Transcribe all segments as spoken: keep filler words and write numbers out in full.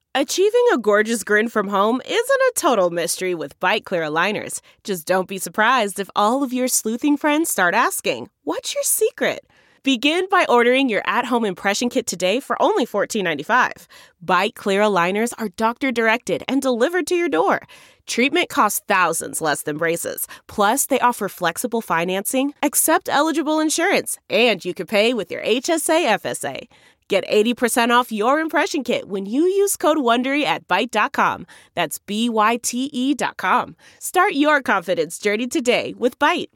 Achieving a gorgeous grin from home isn't a total mystery with Byte Clear aligners. Just don't be surprised if all of your sleuthing friends start asking, "What's your secret?" Begin by ordering your at-home impression kit today for only fourteen ninety-five. Byte Clear aligners are doctor-directed and delivered to your door. Treatment costs thousands less than braces. Plus, they offer flexible financing, accept eligible insurance, and you can pay with your H S A F S A. Get eighty percent off your impression kit when you use code WONDERY at byte dot com. That's B Y T E dot com. Start your confidence journey today with Byte.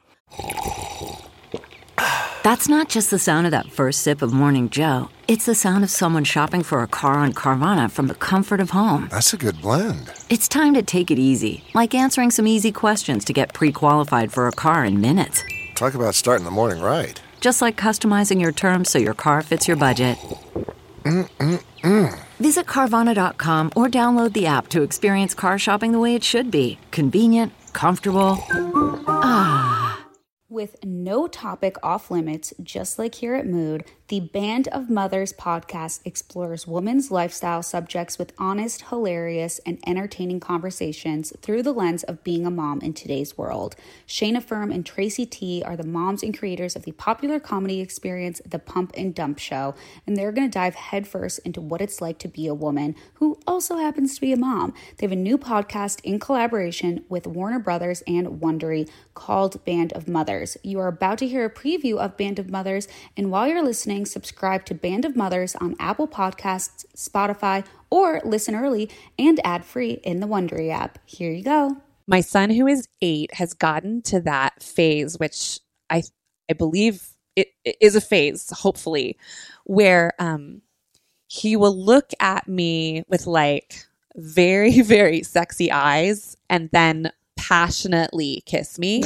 That's not just the sound of that first sip of Morning Joe. It's the sound of someone shopping for a car on Carvana from the comfort of home. That's a good blend. It's time to take it easy, like answering some easy questions to get pre-qualified for a car in minutes. Talk about starting the morning right. Just like customizing your terms so your car fits your budget. Mm-mm-mm. Visit Carvana dot com or download the app to experience car shopping the way it should be. Convenient, comfortable. Ah. With no topic off limits, just like here at Mood, the Band of Mothers podcast explores women's lifestyle subjects with honest, hilarious, and entertaining conversations through the lens of being a mom in today's world. Shayna Firm and Tracy T are the moms and creators of the popular comedy experience, The Pump and Dump Show, and they're going to dive headfirst into what it's like to be a woman who also happens to be a mom. They have a new podcast in collaboration with Warner Brothers and Wondery called Band of Mothers. You are about to hear a preview of Band of Mothers, and while you're listening, subscribe to Band of Mothers on Apple Podcasts, Spotify, or listen early and ad-free in the Wondery app. Here you go. My son, who is eight, has gotten to that phase, which I I believe it, it is a phase, hopefully, where um, he will look at me with like very, very sexy eyes and then passionately kiss me.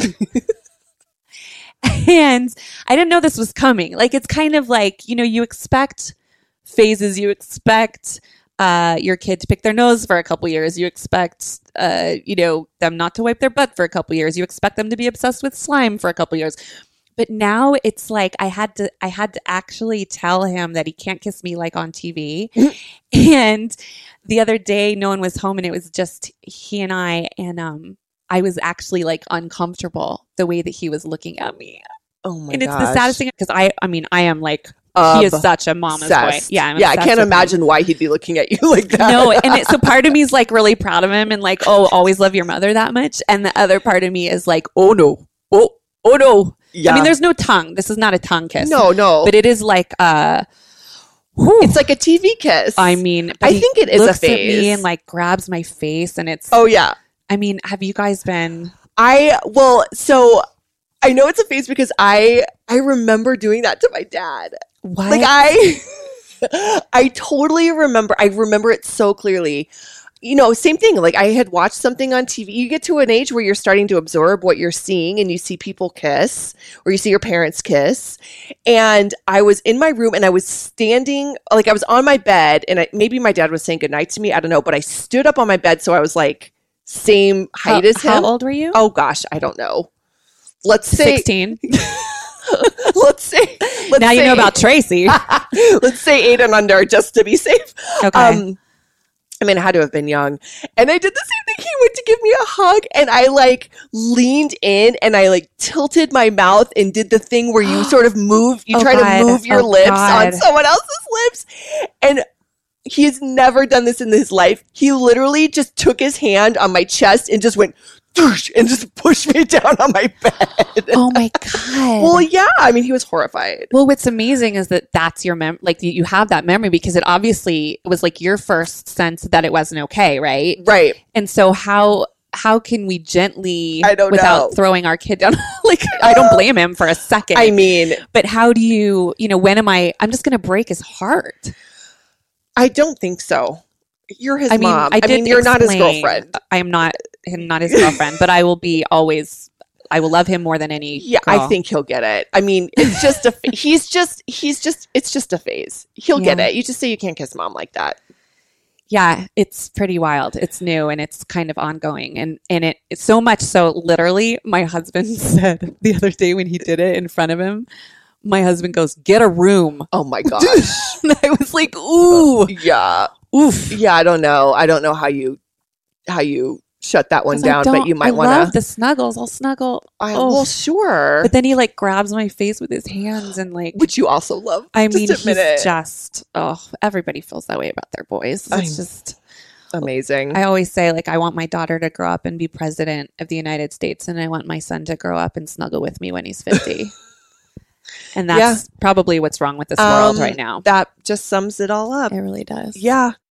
And I didn't know this was coming. Like, it's kind of like, you know, you expect phases, you expect uh, your kid to pick their nose for a couple years. You expect, uh, you know, them not to wipe their butt for a couple years. You expect them to be obsessed with slime for a couple years. But now it's like I had to I had to actually tell him that he can't kiss me like on T V. And the other day, no one was home and it was just he and I. And um, I was actually like uncomfortable the way that he was looking at me. Oh my god! And it's the saddest thing because I, I mean, I am like Um, he is such a mama's boy. Yeah, I'm yeah. I can't with imagine him. why he'd be looking at you like that. No, and it, so part of me is like really proud of him and like, oh, always love your mother that much, and the other part of me is like, oh no, oh, oh no. Yeah. I mean, there's no tongue. This is not a tongue kiss. No, no. But it is like, uh, whew. It's like a T V kiss. I mean, I he think it is a looks at phase. me and like grabs my face, and it's. Oh yeah. I mean, have you guys been? I well, so I know it's a phase because I I remember doing that to my dad. What? Like I I totally remember. I remember it so clearly. You know, same thing. Like I had watched something on T V. You get to an age where you're starting to absorb what you're seeing and you see people kiss or you see your parents kiss. And I was in my room and I was standing, like I was on my bed and I, maybe my dad was saying goodnight to me. I don't know. But I stood up on my bed. So I was like same height how, as him. How old were you? Oh gosh, I don't know. Let's say sixteen. let's say let's now say, you know about Tracy. Let's say eight and under just to be safe. Okay. Um, I mean, I had to have been young. And I did the same thing. He went to give me a hug and I like leaned in and I like tilted my mouth and did the thing where you sort of move, you Oh, try God. to move your Oh, lips God. on someone else's lips. And he has never done this in his life. He literally just took his hand on my chest and just went doosh, and just pushed me down on my bed. Oh my God. Well, yeah. I mean, he was horrified. Well, what's amazing is that that's your mem, like you have that memory because it obviously was like your first sense that it wasn't okay, right? Right. And so how how can we gently, I don't without know. throwing our kid down? Like I don't blame him for a second. I mean, but how do you, you know, when am I? I'm just going to break his heart. I don't think so. You're his I mean, mom. I, did mean, you're not his explain- girlfriend. I am not him, not his girlfriend, but I will be always. I will love him more than any. Yeah, girl. I think he'll get it. I mean, it's just a. Fa- he's just. He's just. It's just a phase. He'll Yeah. get it. You just say you can't kiss mom like that. Yeah, it's pretty wild. It's new and it's kind of ongoing, and and it it's so much so. Literally, my husband said the other day when he did it in front of him, my husband goes, "Get a room." Oh my gosh. And I was like, "Ooh, Yeah. Oof. Yeah, I don't know. I don't know how you how you shut that one 'Cause I down, don't- but you might I want love to. the snuggles. I'll snuggle. Oh. Well, sure. But then he like grabs my face with his hands and like. Which you also love. I Just mean, admit he's it. just. Oh, everybody feels that way about their boys. I- It's just. Amazing. I always say, like, I want my daughter to grow up and be president of the United States, and I want my son to grow up and snuggle with me when he's fifty. And that's Yeah. probably what's wrong with this world Um, right now. That just sums it all up. It really does. Yeah.